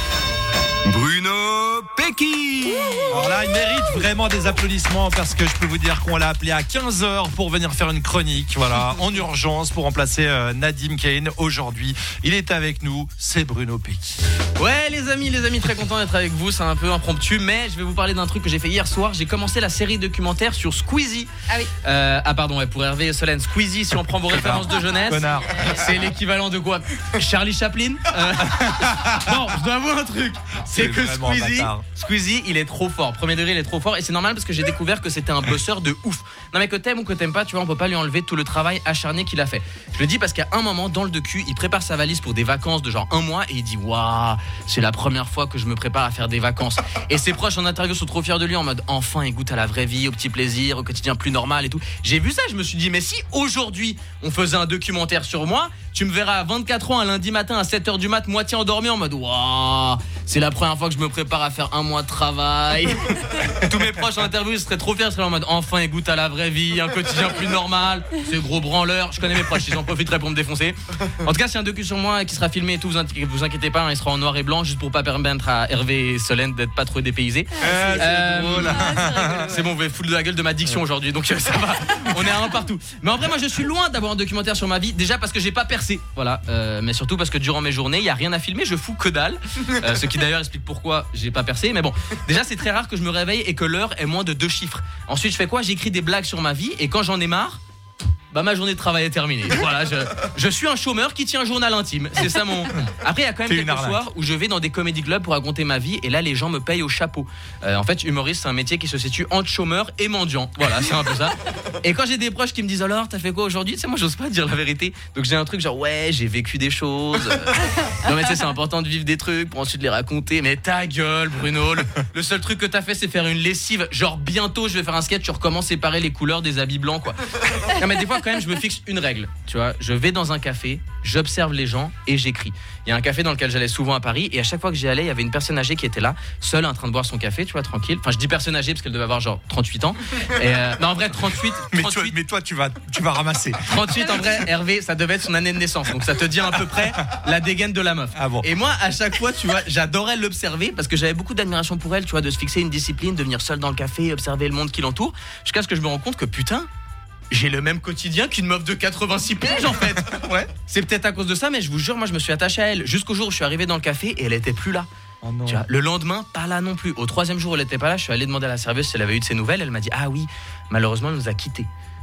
Bruno Pecky. Alors là, il mérite vraiment des applaudissements parce que je peux vous dire qu'on l'a appelé à quinze heures pour venir faire une chronique, voilà, en urgence pour remplacer euh, Nadim Kane. Aujourd'hui, il est avec nous, c'est Bruno Pecky. Ouais les amis, les amis, très content d'être avec vous, c'est un peu impromptu, mais je vais vous parler d'un truc que j'ai fait hier soir. J'ai commencé la série documentaire sur Squeezie. Ah oui. Euh, ah pardon, ouais, pour Hervé et Solène, Squeezie, si on prend vos références de jeunesse, Connard. c'est l'équivalent de quoi? Charlie Chaplin. euh... Non, je dois avouer un truc, c'est C'est que vraiment un Squeezie, bâtard. Squeezie, il est trop fort. Premier degré, il est trop fort, et c'est normal parce que j'ai découvert que c'était un bosseur de ouf. Non mais que t'aimes ou que t'aimes pas, tu vois, on peut pas lui enlever tout le travail acharné qu'il a fait. Je le dis parce qu'à un moment dans le docu, il prépare sa valise pour des vacances de genre un mois et il dit waouh, c'est la première fois que je me prépare à faire des vacances. Et ses proches en interview sont trop fiers de lui en mode enfin il goûte à la vraie vie, au petit plaisir, au quotidien plus normal et tout. J'ai vu ça, je me suis dit mais si aujourd'hui on faisait un documentaire sur moi, tu me verras à vingt-quatre ans un lundi matin à sept heures du mat, moitié endormi en mode waouh, c'est la première fois que je me prépare à faire un mois de travail. Tous mes proches en interview seraient trop fiers, seraient en mode enfin il goûte à la vraie vie, un quotidien plus normal, ce gros branleur. Je connais mes proches, ils en profiteraient pour me défoncer. En tout cas, c'est un docu sur moi qui sera filmé et tout, vous inquiétez, vous inquiétez pas, hein, il sera en noir et blanc juste pour pas permettre à Hervé et Solène d'être pas trop dépaysés. Euh, Euh, c'est drôle. c'est bon, vous pouvez foutre de la gueule de ma diction aujourd'hui, donc euh, ça va. On est à un partout. Mais en vrai, moi, je suis loin d'avoir un documentaire sur ma vie. Déjà parce que j'ai pas percé, voilà. Euh, mais surtout parce que durant mes journées, il y a rien à filmer. Je fous que dalle. Euh, ce qui d'ailleurs explique pourquoi j'ai pas percé. Mais bon, déjà, c'est très rare que je me réveille et que l'heure est moins de deux chiffres. Ensuite, je fais quoi? J'écris des blagues sur ma vie et quand j'en ai marre, bah ma journée de travail est terminée. Voilà, je, je suis un chômeur qui tient un journal intime. C'est ça mon. Après, il y a quand même C'est une quelques arnaque. soirs où je vais dans des comédie clubs pour raconter ma vie et là, les gens me payent au chapeau. Euh, en fait, humoriste, c'est un métier qui se situe entre chômeur et mendiant. Voilà, c'est un peu ça. Et quand j'ai des proches qui me disent alors, t'as fait quoi aujourd'hui? Tu sais, moi, j'ose pas dire la vérité. Donc j'ai un truc genre ouais, j'ai vécu des choses. Non mais tu sais, c'est important de vivre des trucs pour ensuite les raconter. Mais ta gueule, Bruno. Le, le seul truc que t'as fait, c'est faire une lessive. Genre bientôt, je vais faire un sketch sur comment séparer les couleurs des habits blancs, quoi. Non mais des fois, quand même, je me fixe une règle, tu vois, je vais dans un café, j'observe les gens et j'écris. Il y a un café dans lequel j'allais souvent à Paris et à chaque fois que j'y allais, il y avait une personne âgée qui était là, seule en train de boire son café, tu vois, tranquille. Enfin, je dis personne âgée parce qu'elle devait avoir genre trente-huit ans. Et euh, non, en vrai, trente-huit. Mais, toi, mais toi, tu vas, tu vas ramasser. trente-huit, en vrai, Hervé, ça devait être son année de naissance. Donc ça te dit à peu près la dégaine de la meuf. Ah bon. Et moi, à chaque fois, tu vois, j'adorais l'observer parce que j'avais beaucoup d'admiration pour elle, tu vois, de se fixer une discipline, de venir seule dans le café, observer le monde qui l'entoure. Jusqu'à ce que je me rende compte que putain, j'ai le même quotidien qu'une meuf de quatre-vingt-six piges en fait. Ouais. C'est peut-être à cause de ça, mais je vous jure, moi je me suis attaché à elle jusqu'au jour où je suis arrivé dans le café et elle était plus là. Oh non. Tu vois, le lendemain, pas là non plus. Au troisième jour, elle était pas là. Je suis allé demander à la serveuse si elle avait eu de ses nouvelles. Elle m'a dit ah oui, malheureusement, elle nous a quittés.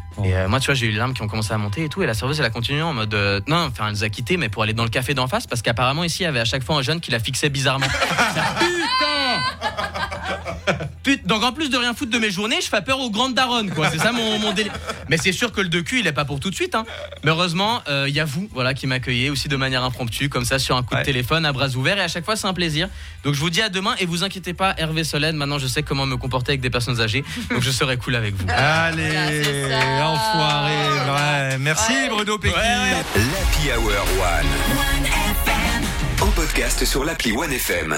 Et euh, moi, tu vois, j'ai eu les larmes qui ont commencé à monter et tout. Et la serveuse, elle a continué en mode euh, non, enfin, elle nous a quittés, mais pour aller dans le café d'en face, parce qu'apparemment ici, il y avait à chaque fois un jeune qui la fixait bizarrement. Putain. Donc en plus de rien foutre de mes journées, je fais peur aux grandes daronnes, quoi. C'est ça mon, mon délire. Mais c'est sûr que le de cul, il est pas pour tout de suite, hein. Mais heureusement, il euh, y a vous, voilà, qui m'accueillez aussi de manière impromptue, comme ça, sur un coup ouais. de téléphone, à bras ouverts. Et à chaque fois, c'est un plaisir. Donc je vous dis à demain. Et vous inquiétez pas, Hervé Solène, maintenant je sais comment me comporter avec des personnes âgées. Donc je serai cool avec vous. Allez, voilà, enfoiré. Ouais. Merci ouais. Bruno Pecky. Ouais, ouais. L'Happy Hour One. One F M. En podcast sur l'appli One F M.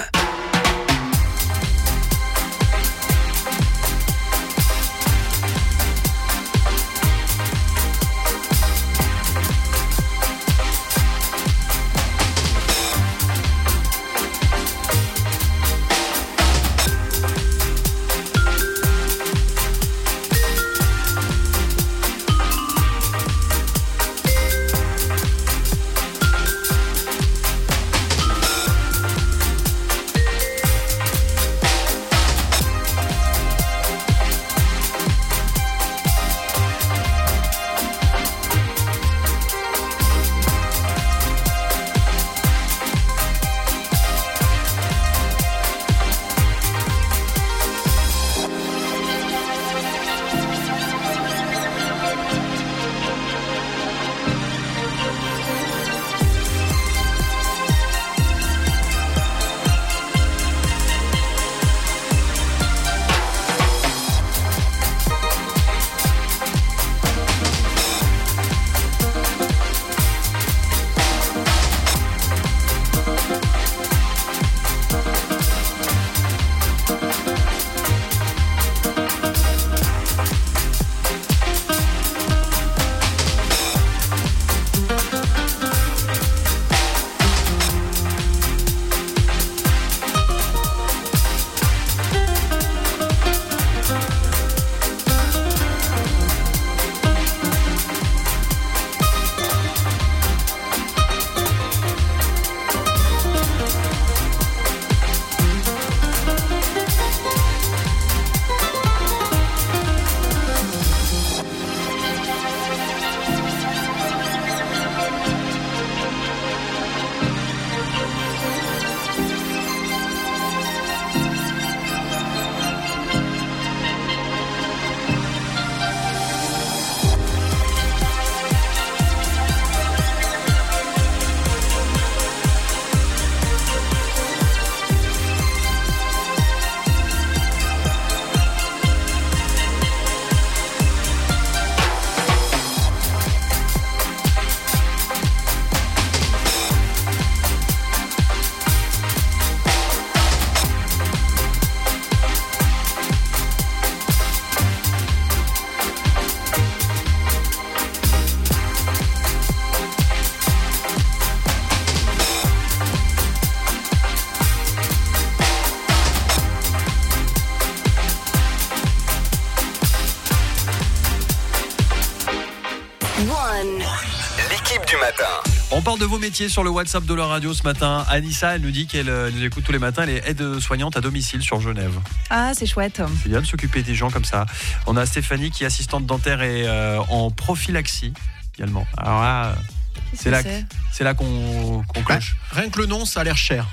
L'équipe du matin. On parle de vos métiers sur le WhatsApp de la radio ce matin. Anissa, elle nous dit qu'elle nous écoute tous les matins. Elle est aide-soignante à domicile sur Genève. Ah, c'est chouette. C'est bien de s'occuper des gens comme ça. On a Stéphanie qui est assistante dentaire et euh, en prophylaxie également. Alors là, c'est là, c'est, c'est là qu'on, qu'on cloche. Bah, rien que le nom, ça a l'air cher.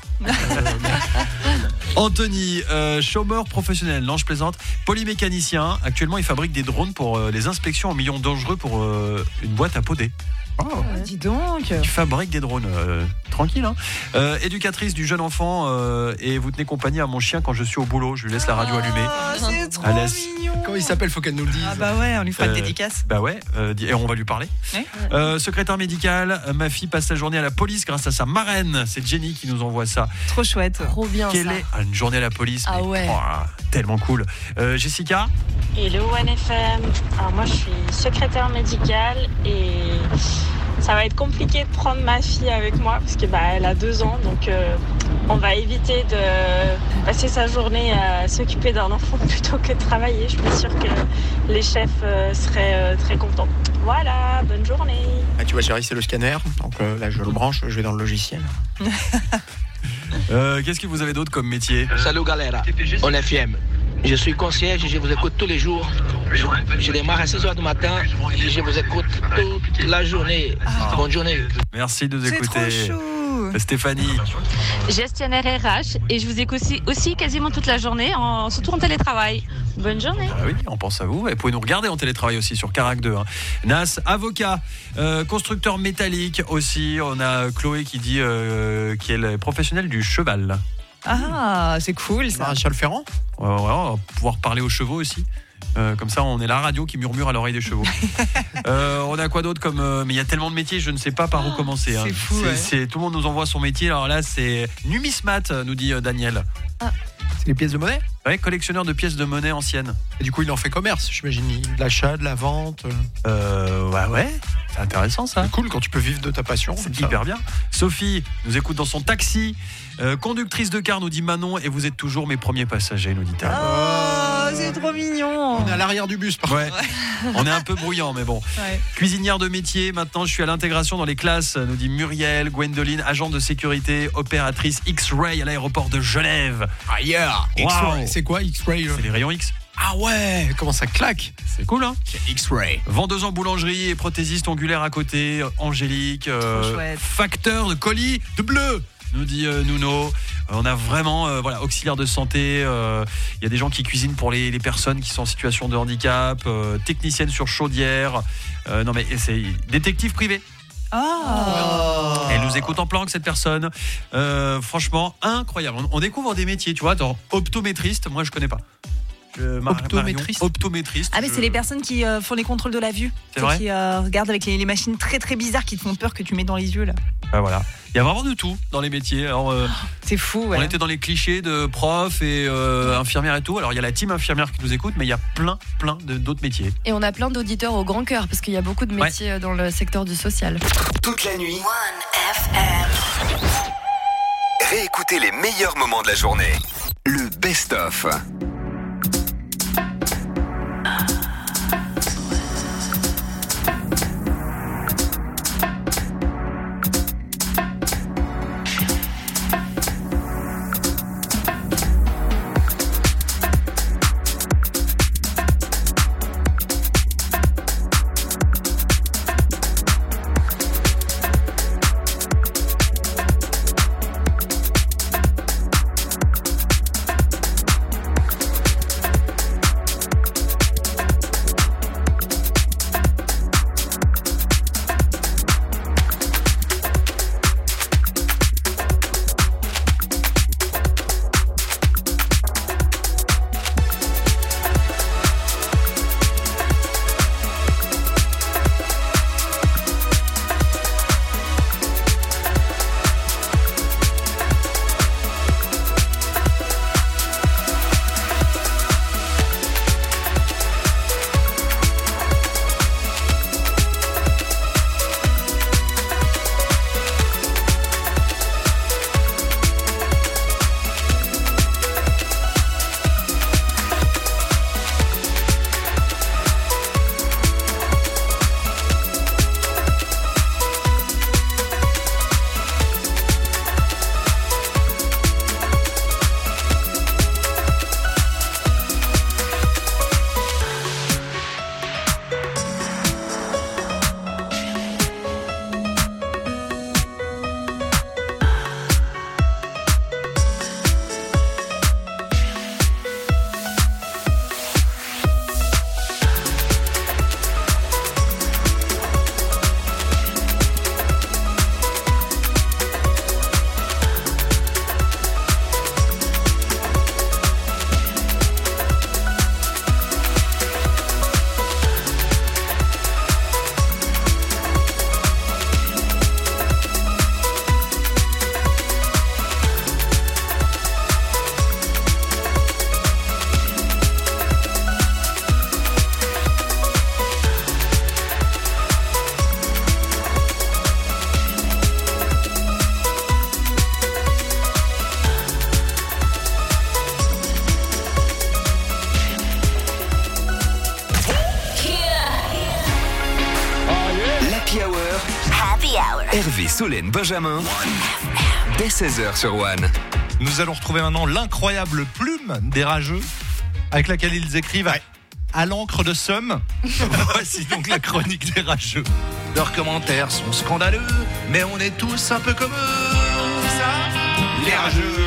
Anthony, euh, chômeur professionnel, non je plaisante, polymécanicien. Actuellement, il fabrique des drones pour euh, les inspections en milieux dangereux pour euh, une boîte à poder. Oh, dis donc. Tu fabriques des drones, euh, tranquille. Hein. Euh, éducatrice du jeune enfant euh, et vous tenez compagnie à mon chien quand je suis au boulot. Je lui laisse la radio allumée. Oh, c'est trop mignon. Comment il s'appelle, faut qu'elle nous le dise. Ah bah ouais, on lui fera euh, une dédicace. Bah ouais, euh, et on va lui parler. Ouais. Euh, secrétaire médical, ma fille passe sa journée à la police grâce à sa marraine. C'est Jenny qui nous envoie ça. Trop chouette. Trop bien. Quelle ça. est ah, une journée à la police. Ah mais, ouais. Oh, tellement cool. Euh, Jessica. Hello One F M. Alors moi je suis secrétaire médicale et ça va être compliqué de prendre ma fille avec moi parce que bah elle a deux ans, donc euh, on va éviter de passer sa journée à s'occuper d'un enfant plutôt que de travailler. Je suis sûre que les chefs euh, seraient euh, très contents. Voilà, bonne journée. Ah, tu vois chérie, c'est le scanner, donc euh, là je le branche, je vais dans le logiciel. euh, qu'est-ce que vous avez d'autre comme métier? Salut galera, on F M. Je suis concierge et je vous écoute tous les jours Je démarre à six heures du matin et je vous écoute toute la journée. Ah. Bonne journée. Merci de nous C'est écouter. trop chou. Stéphanie. Gestionnaire R H et je vous écoute aussi, aussi quasiment toute la journée, en, surtout en télétravail. Bonne journée. Ah oui, on pense à vous. Et vous pouvez nous regarder en télétravail aussi sur Carac deux. Hein. Nas, avocat, euh, constructeur métallique aussi. On a Chloé qui dit euh, qu'elle est professionnelle du cheval. Ah, c'est cool ça. Maréchal Ferrand. Ouais, ouais, on va pouvoir parler aux chevaux aussi. Euh, comme ça, on est la radio qui murmure à l'oreille des chevaux. euh, on a quoi d'autre comme euh, mais il y a tellement de métiers, je ne sais pas par où commencer. Hein. C'est fou. C'est, Ouais. c'est, tout le monde nous envoie son métier. Alors là, c'est numismate, nous dit euh, Daniel. Ah. C'est les pièces de monnaie. Ouais, collectionneur de pièces de monnaie anciennes. Et du coup, il en fait commerce, j'imagine. De l'achat, de la vente. Euh, ouais, ouais. C'est intéressant ça. C'est cool quand tu peux vivre de ta passion. C'est comme hyper ça. bien. Sophie nous écoute dans son taxi. Euh, conductrice de car, nous dit Manon, et vous êtes toujours mes premiers passagers, nous dit-elle. Oh, c'est trop mignon. On est à l'arrière du bus, par Ouais. contre. On est un peu bruyant, mais bon. Ouais. Cuisinière de métier, maintenant je suis à l'intégration dans les classes, nous dit Muriel. Gwendoline, agent de sécurité, opératrice X-Ray à l'aéroport de Genève. Ah, yeah. Wow. X-Ray. C'est quoi X-Ray euh C'est les rayons X. Ah ouais, comment ça claque. C'est cool, hein. X-Ray. Vendeuse en boulangerie et prothésiste ongulaire à côté, Angélique. euh, chouette. facteur de colis de bleu, nous dit euh, Nuno. Euh, on a vraiment, euh, voilà, auxiliaire de santé. Il euh, y a des gens qui cuisinent pour les, les personnes qui sont en situation de handicap. Euh, technicienne sur chaudière. Euh, non mais c'est détective privé. Oh. Elle nous écoute en planque, cette personne. Euh, franchement, incroyable. On, on découvre des métiers, tu vois. Attends, optométriste, moi je connais pas. Je, Mar- Optométriste. Marion, optométriste. Ah mais je- c'est les personnes qui euh, font les contrôles de la vue. C'est Ceux vrai qui euh, regardent avec les, les machines très très bizarres qui te font peur que tu mets dans les yeux là. Ah, voilà. Il y a vraiment de tout dans les métiers. Alors, euh, C'est fou. Ouais. on était dans les clichés de prof et euh, infirmière et tout. Alors il y a la team infirmière qui nous écoute, mais il y a plein, plein de, d'autres métiers. Et on a plein d'auditeurs au grand cœur parce qu'il y a beaucoup de métiers dans le secteur du social. Toute la nuit. Réécoutez les meilleurs moments de la journée. Le best-of. Hervé, Solène, Benjamin. Dès seize heures sur One. Nous allons retrouver maintenant l'incroyable plume des rageux avec laquelle ils écrivent à l'encre de Somme. Voici donc la chronique des rageux. Leurs commentaires sont scandaleux, mais on est tous un peu comme eux. C'est ça ? Les rageux,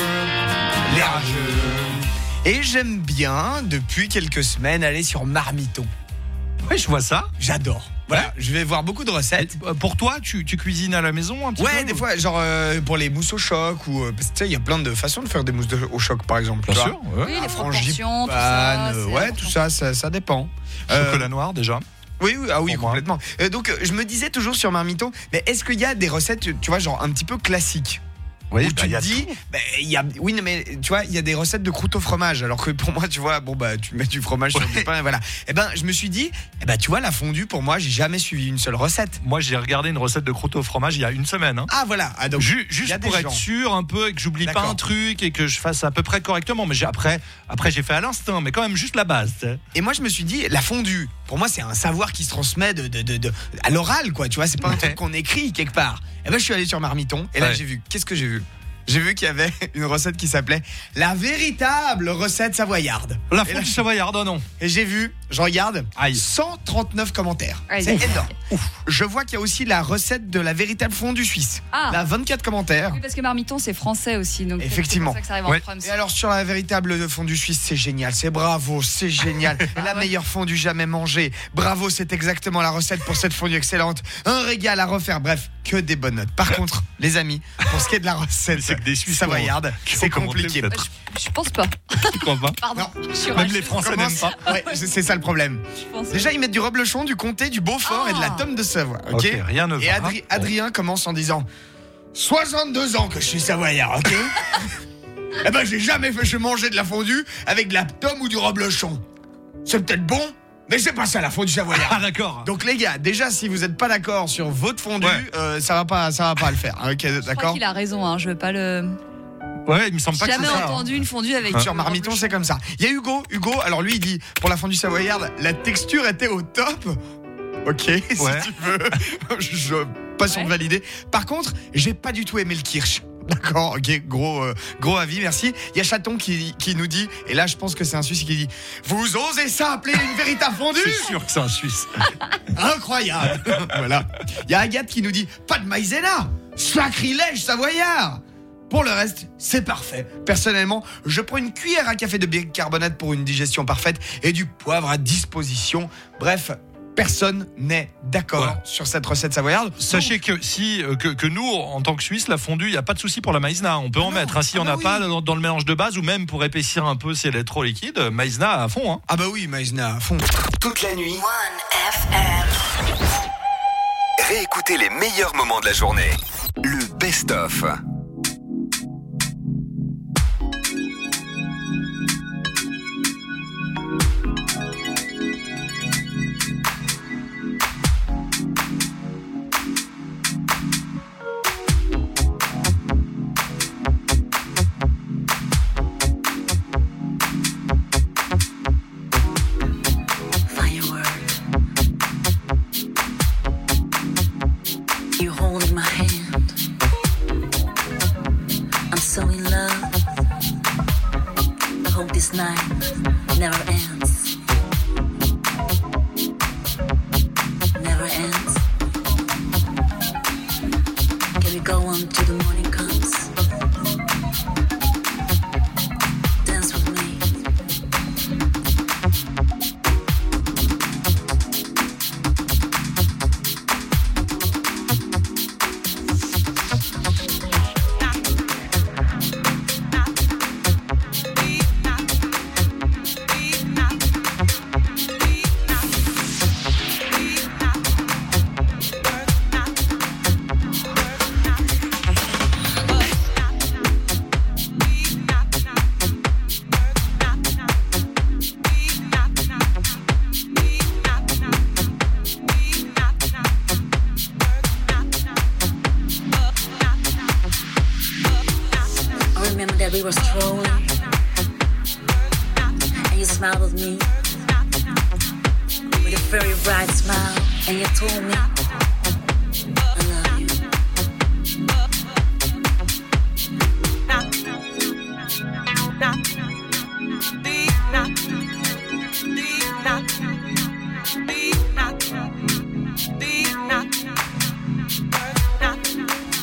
les rageux. Et j'aime bien, depuis quelques semaines, aller sur Marmiton. Oui, je vois ça. J'adore. Voilà, ouais. Je vais voir beaucoup de recettes. Et pour toi, tu, tu cuisines à la maison un petit ouais, peu? Ouais, des fois, genre euh, pour les mousses au choc ou parce que tu sais, il y a plein de façons de faire des mousses de, au choc, par exemple. Bien sûr. Ouais. Oui, les proportions, tout ça. Euh, ouais, tout ça, ça, ça dépend. Chocolat euh, noir déjà. Oui, oui, ah oui, complètement. Euh, donc, je me disais toujours sur Marmiton, mais est-ce qu'il y a des recettes, tu vois, genre un petit peu classiques? Oui, où bah, tu te dis, bah, y a, oui, mais tu vois, il y a des recettes de croûte au fromage. Alors que pour moi, tu vois, bon, bah, tu mets du fromage ouais. sur du pain, et voilà. Et ben, je me suis dit, eh ben, tu vois, la fondue, pour moi, j'ai jamais suivi une seule recette. Moi, j'ai regardé une recette de croûte au fromage il y a une semaine. Hein. Ah, voilà. Ah, donc, Ju- juste pour être gens. sûr un peu et que j'oublie D'accord. pas un truc et que je fasse à peu près correctement. Mais j'ai, après, après, j'ai fait à l'instinct, mais quand même juste la base. T'sais. Et moi, je me suis dit, la fondue, pour moi, c'est un savoir qui se transmet de, de, de, de, à l'oral, quoi. Tu vois, c'est pas un ouais. truc qu'on écrit quelque part. Et ben, je suis allé sur Marmiton et là, ouais. j'ai vu, qu'est-ce que j'ai vu? J'ai vu qu'il y avait une recette qui s'appelait la véritable recette savoyarde. La fondue savoyarde, oh non. Et j'ai vu, je regarde, Aïe. cent trente-neuf commentaires. Aïe. C'est Ouf. énorme. Ouf. Je vois qu'il y a aussi la recette de la véritable fondue suisse. Ah. Là, vingt-quatre commentaires. Oui, parce que Marmiton, c'est français aussi. Donc effectivement. C'est pour ça que ça arrive ouais. en France. Et alors, sur la véritable fondue suisse, c'est génial. C'est bravo, c'est génial. La ah ouais. meilleure fondue jamais mangée. Bravo, c'est exactement la recette pour cette fondue excellente. Un régal à refaire. Bref, que des bonnes notes. Par contre, les amis, pour ce qui est de la recette c'est que des Suisses savoyarde, c'est compliqué. Je, je pense pas. Tu crois pas? Pardon. Non. Même les Français n'aiment pas. Ouais, c'est ça le problème. Déjà, ils mettent du reblochon, du comté, du Beaufort ah. et de la tome de Savoie. Ok. Okay, rien ne va. Et Adri- Adrien commence en disant soixante-deux ans que je suis savoyard, ok. Eh ben, j'ai jamais fait je manger de la fondue avec de la tome ou du reblochon. C'est peut-être bon, mais c'est pas ça la fondue savoyarde. Ah d'accord. Donc les gars, déjà si vous êtes pas d'accord sur votre fondue, ouais. euh, ça va pas, ça va pas le faire. Ok, je d'accord. crois qu'il a raison, hein, je veux pas le. Ouais, il me semble pas Jamais que c'est ça. Jamais entendu hein. une fondue avec. Hein. Sur Marmiton, c'est comme ça. Il y a Hugo, Hugo. Alors lui, il dit pour la fondue savoyarde, la texture était au top. Ok, ouais. si tu veux. je suis pas sûr ouais. de valider. Par contre, j'ai pas du tout aimé le kirsch. D'accord, ok, gros, euh, gros avis, merci. Il y a Chaton qui, qui nous dit, et là je pense que c'est un Suisse qui dit vous osez ça appeler une véritable fondue? Je suis sûr que c'est un Suisse. Incroyable. Voilà. Il y a Agathe qui nous dit pas de maïzena, sacrilège savoyard. Pour le reste, c'est parfait. Personnellement, je prends une cuillère à café de bicarbonate pour une digestion parfaite et du poivre à disposition. Bref, personne n'est d'accord ouais. sur cette recette savoyarde. Sachez que si que, que nous, en tant que Suisse, la fondue, il n'y a pas de souci pour la maïzena. On peut ah en non. mettre. Hein, si ah on n'a bah oui. pas dans, dans le mélange de base ou même pour épaissir un peu si elle est trop liquide, maïzena à fond. Hein. Ah bah oui, maïzena à fond. Toute la nuit. one F M. Réécoutez les meilleurs moments de la journée. Le best-of.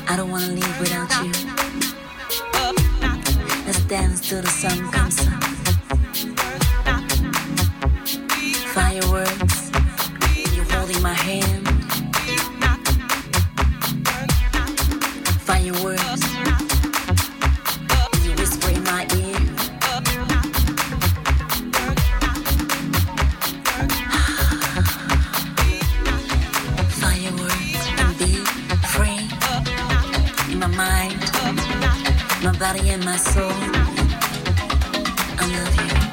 I don't wanna leave without you. Let's dance till the sun comes up. Fireworks, you holding my hand. Fireworks, you whisper in my ear. Fireworks, and be free in my mind, my body and my soul. I love you.